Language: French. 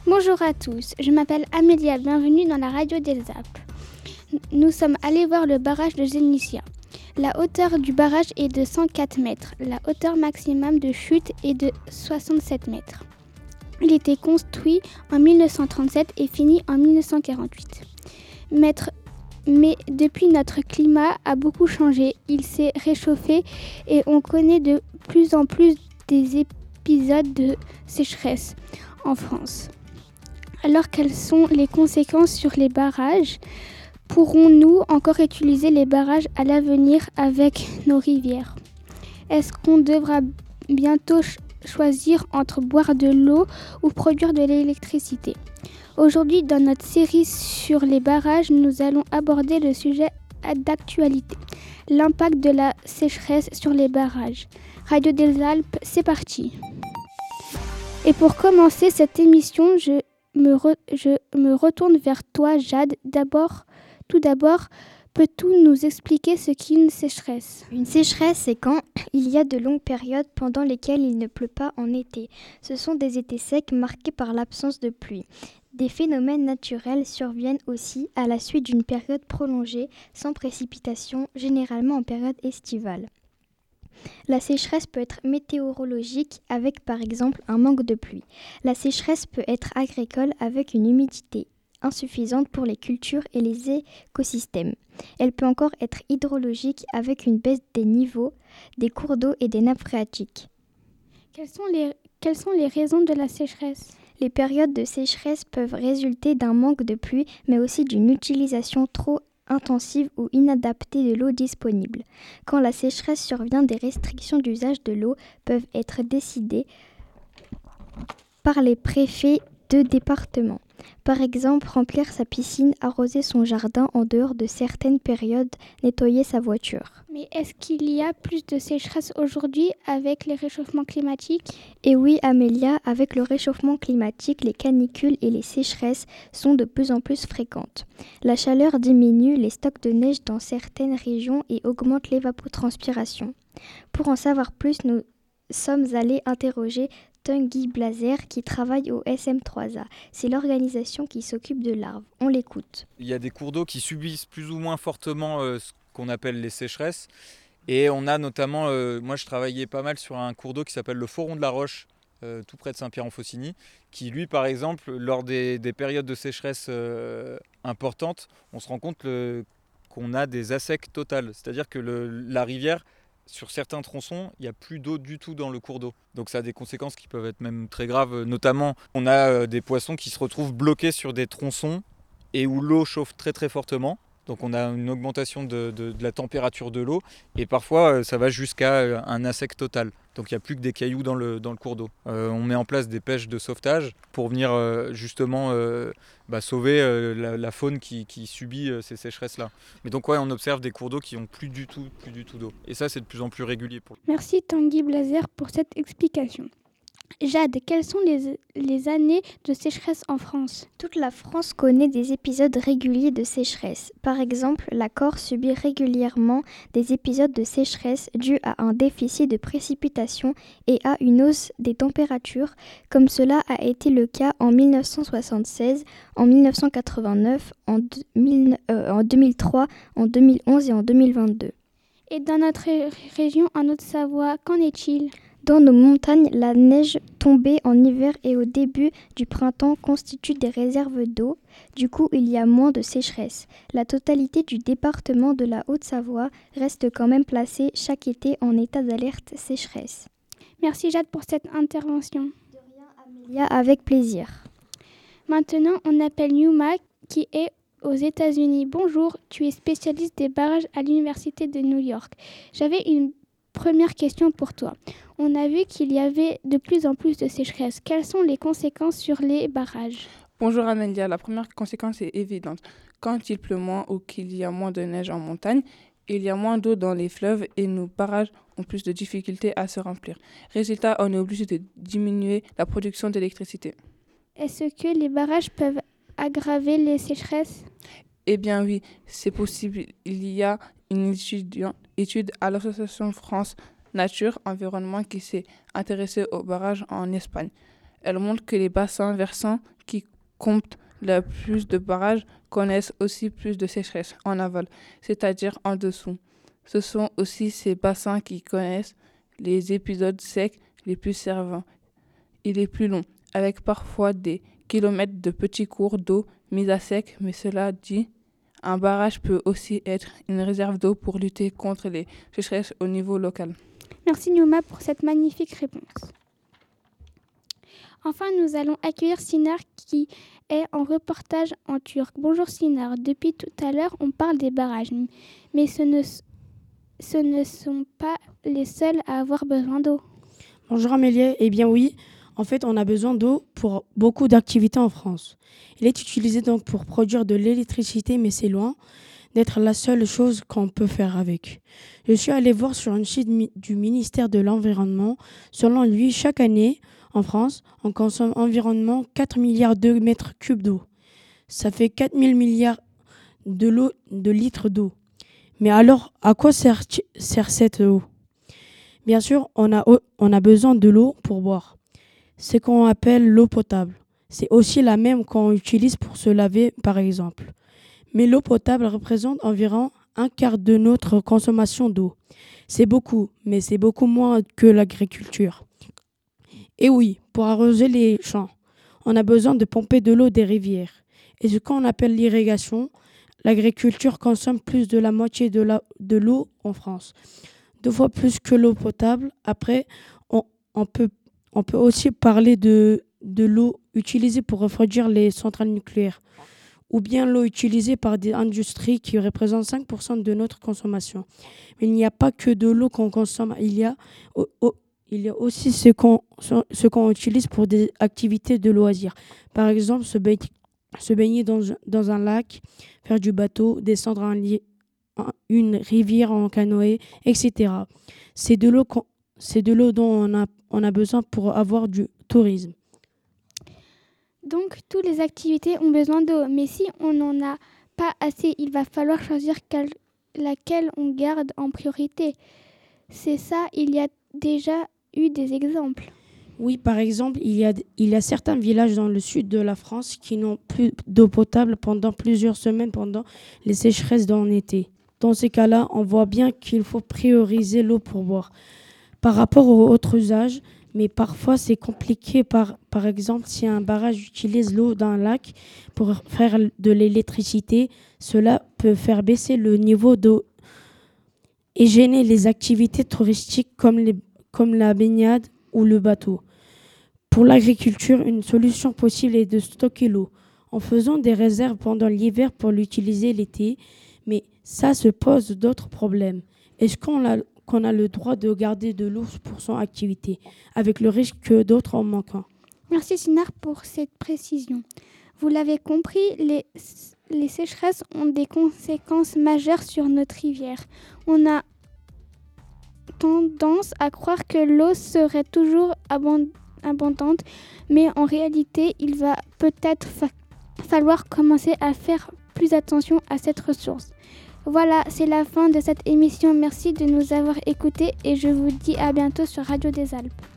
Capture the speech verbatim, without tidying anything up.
Bonjour à tous, je m'appelle Amélia, bienvenue dans la radio des Alpes. Nous sommes allés voir le barrage de Zenicia. La hauteur du barrage est de cent quatre mètres, la hauteur maximum de chute est de soixante-sept mètres. Il était construit en dix-neuf cent trente-sept et fini en dix-neuf cent quarante-huit. Maître Mais depuis, notre climat a beaucoup changé, il s'est réchauffé et on connaît de plus en plus des épisodes de sécheresse en France. Alors, quelles sont les conséquences sur les barrages ? Pourrons-nous encore utiliser les barrages à l'avenir avec nos rivières ? Est-ce qu'on devra bientôt ch- choisir entre boire de l'eau ou produire de l'électricité ? Aujourd'hui, dans notre série sur les barrages, nous allons aborder le sujet d'actualité, l'impact de la sécheresse sur les barrages. Radio des Alpes, c'est parti. Et pour commencer cette émission, je me, re- je me retourne vers toi, Jade. D'abord, tout d'abord, peux-tu nous expliquer ce qu'est une sécheresse ? Une sécheresse, c'est quand il y a de longues périodes pendant lesquelles il ne pleut pas en été. Ce sont des étés secs marqués par l'absence de pluie. Des phénomènes naturels surviennent aussi à la suite d'une période prolongée sans précipitation, généralement en période estivale. La sécheresse peut être météorologique avec par exemple un manque de pluie. La sécheresse peut être agricole avec une humidité insuffisante pour les cultures et les écosystèmes. Elle peut encore être hydrologique avec une baisse des niveaux des cours d'eau et des nappes phréatiques. Quelles sont les, quelles sont les raisons de la sécheresse ? Les périodes de sécheresse peuvent résulter d'un manque de pluie, mais aussi d'une utilisation trop intensive ou inadaptée de l'eau disponible. Quand la sécheresse survient, des restrictions d'usage de l'eau peuvent être décidées par les préfets de département. Par exemple, remplir sa piscine, arroser son jardin en dehors de certaines périodes, nettoyer sa voiture. Mais est-ce qu'il y a plus de sécheresse aujourd'hui avec les réchauffements climatiques ? Et oui, Amélia, avec le réchauffement climatique, les canicules et les sécheresses sont de plus en plus fréquentes. La chaleur diminue les stocks de neige dans certaines régions et augmente l'évapotranspiration. Pour en savoir plus, nous sommes allés interroger Tanguy Blazer qui travaille au S M trois A. C'est l'organisation qui s'occupe de l'arbre. On l'écoute. Il y a des cours d'eau qui subissent plus ou moins fortement euh, ce qu'on appelle les sécheresses. Et on a notamment, euh, moi je travaillais pas mal sur un cours d'eau qui s'appelle le Foron de la Roche, euh, tout près de Saint-Pierre-en-Faucigny, qui lui par exemple, lors des, des périodes de sécheresse euh, importantes, on se rend compte le, qu'on a des assecs totales. C'est-à-dire que le, la rivière, sur certains tronçons, il n'y a plus d'eau du tout dans le cours d'eau. Donc ça a des conséquences qui peuvent être même très graves. Notamment, on a des poissons qui se retrouvent bloqués sur des tronçons et où l'eau chauffe très très fortement. Donc on a une augmentation de, de, de la température de l'eau et parfois ça va jusqu'à un assec total. Donc il n'y a plus que des cailloux dans le, dans le cours d'eau. Euh, on met en place des pêches de sauvetage pour venir euh, justement euh, bah, sauver euh, la, la faune qui, qui subit euh, ces sécheresses-là. Mais donc ouais, on observe des cours d'eau qui n'ont plus du tout, plus du tout d'eau. Et ça, c'est de plus en plus régulier. Pour... Merci Tanguy Blazer pour cette explication. Jade, quelles sont les, les années de sécheresse en France ? Toute la France connaît des épisodes réguliers de sécheresse. Par exemple, la Corse subit régulièrement des épisodes de sécheresse dus à un déficit de précipitations et à une hausse des températures, comme cela a été le cas en dix-neuf cent soixante-seize, en dix-neuf cent quatre-vingt-neuf, en, deux mille, euh, en deux mille trois, en deux mille onze et en deux mille vingt-deux. Et dans notre ré- région, en Haute-Savoie, qu'en est-il ? Dans nos montagnes, la neige tombée en hiver et au début du printemps constitue des réserves d'eau. Du coup, il y a moins de sécheresse. La totalité du département de la Haute-Savoie reste quand même placée chaque été en état d'alerte sécheresse. Merci Jade pour cette intervention. De rien, Amélia, avec plaisir. Maintenant, on appelle Yuma qui est aux États-Unis. Bonjour, tu es spécialiste des barrages à l'Université de New York. J'avais une première question pour toi. On a vu qu'il y avait de plus en plus de sécheresse. Quelles sont les conséquences sur les barrages ? Bonjour Amélia, la première conséquence est évidente. Quand il pleut moins ou qu'il y a moins de neige en montagne, il y a moins d'eau dans les fleuves et nos barrages ont plus de difficultés à se remplir. Résultat, on est obligé de diminuer la production d'électricité. Est-ce que les barrages peuvent aggraver les sécheresses ? Eh bien oui, c'est possible. Il y a une étude, étude à l'Association France Nature Environnement qui s'est intéressée aux barrages en Espagne. Elle montre que les bassins versants qui comptent le plus de barrages connaissent aussi plus de sécheresse en aval, c'est-à-dire en dessous. Ce sont aussi ces bassins qui connaissent les épisodes secs les plus sévères et les plus longs, avec parfois des kilomètres de petits cours d'eau mis à sec, mais cela dit, un barrage peut aussi être une réserve d'eau pour lutter contre les sécheresses au niveau local. Merci Nouma pour cette magnifique réponse. Enfin, nous allons accueillir Sinar qui est en reportage en turc. Bonjour Sinar, depuis tout à l'heure on parle des barrages, mais ce ne, ce ne sont pas les seuls à avoir besoin d'eau. Bonjour Amélie, eh bien oui, en fait on a besoin d'eau pour beaucoup d'activités en France. Il est utilisé donc pour produire de l'électricité, mais c'est loin d'être la seule chose qu'on peut faire avec. Je suis allée voir sur un site mi- du ministère de l'Environnement. Selon lui, chaque année, en France, on consomme environ quatre milliards de mètres cubes d'eau. Ça fait quatre mille milliards de, l'eau, de litres d'eau. Mais alors, à quoi sert, sert cette eau ? Bien sûr, on a, on a besoin de l'eau pour boire. C'est ce qu'on appelle l'eau potable. C'est aussi la même qu'on utilise pour se laver, par exemple. Mais l'eau potable représente environ un quart de notre consommation d'eau. C'est beaucoup, mais c'est beaucoup moins que l'agriculture. Et oui, pour arroser les champs, on a besoin de pomper de l'eau des rivières. Et ce qu'on appelle l'irrigation, l'agriculture consomme plus de la moitié de, la, de l'eau en France. Deux fois plus que l'eau potable. Après, on, on, peut, on peut aussi parler de, de l'eau utilisée pour refroidir les centrales nucléaires, ou bien l'eau utilisée par des industries qui représentent cinq pour cent de notre consommation. Mais il n'y a pas que de l'eau qu'on consomme, il y a, oh, oh, il y a aussi ce qu'on, ce qu'on utilise pour des activités de loisirs. Par exemple, se baigner, se baigner dans, dans un lac, faire du bateau, descendre un lit, une rivière en canoë, et cetera. C'est de l'eau, c'est de l'eau dont on a, on a besoin pour avoir du tourisme. Donc, toutes les activités ont besoin d'eau, mais si on n'en a pas assez, il va falloir choisir quel, laquelle on garde en priorité. C'est ça, il y a déjà eu des exemples. Oui, par exemple, il y a, il y a certains villages dans le sud de la France qui n'ont plus d'eau potable pendant plusieurs semaines pendant les sécheresses en été. Dans ces cas-là, on voit bien qu'il faut prioriser l'eau pour boire par rapport aux autres usages. Mais parfois, c'est compliqué. Par, par exemple, si un barrage utilise l'eau d'un lac pour faire de l'électricité, cela peut faire baisser le niveau d'eau et gêner les activités touristiques comme, les, comme la baignade ou le bateau. Pour l'agriculture, une solution possible est de stocker l'eau en faisant des réserves pendant l'hiver pour l'utiliser l'été. Mais ça se pose d'autres problèmes. Est-ce qu'on a qu'on a le droit de garder de l'eau pour son activité, avec le risque que d'autres en manquent. Merci Sinar pour cette précision. Vous l'avez compris, les, les sécheresses ont des conséquences majeures sur notre rivière. On a tendance à croire que l'eau serait toujours abond- abondante, mais en réalité, il va peut-être fa- falloir commencer à faire plus attention à cette ressource. Voilà, c'est la fin de cette émission. Merci de nous avoir écoutés et je vous dis à bientôt sur Radio des Alpes.